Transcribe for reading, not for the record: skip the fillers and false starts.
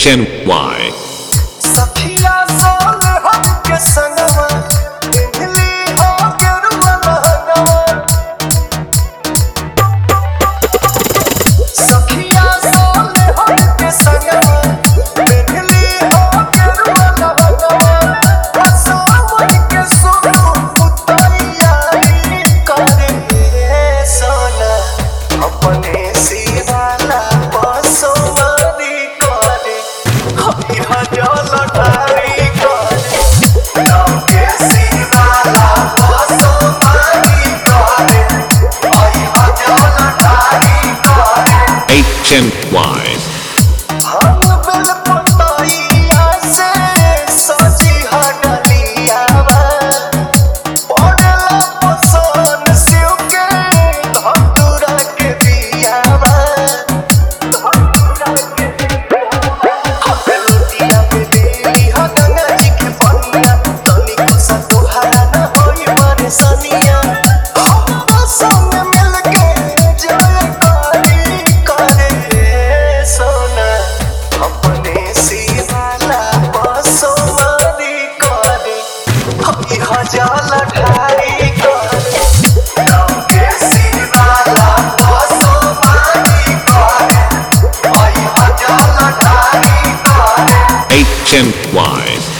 HNY सखिया सोल हम के संगवा दिल्ली हो गेरुआ लहंगवा सखिया सोल हम के संगवा दिल्ली हो गेरुआ लहंगवा असमन के सुनु उतैयारी करे सोना अपने सिवाला बसो मारी करे जल ढारी करे के सिवाला बसो मारी करे जल ढारी करे HNY हम बिल पतैया से सजी हडलियावा पड़ला पसन शिव के धतुरा के दियावा धतुरा के हबलुतिया में देली ह गंगा जी के पनिया तनिको सा तोहरा न होई परेशानिया हम संग मिल के जय करी करे सोना अपने सिवाला बसो मारी करे जल ढारी करे के सिवाला बसो मारी करे जल ढारी करे HNY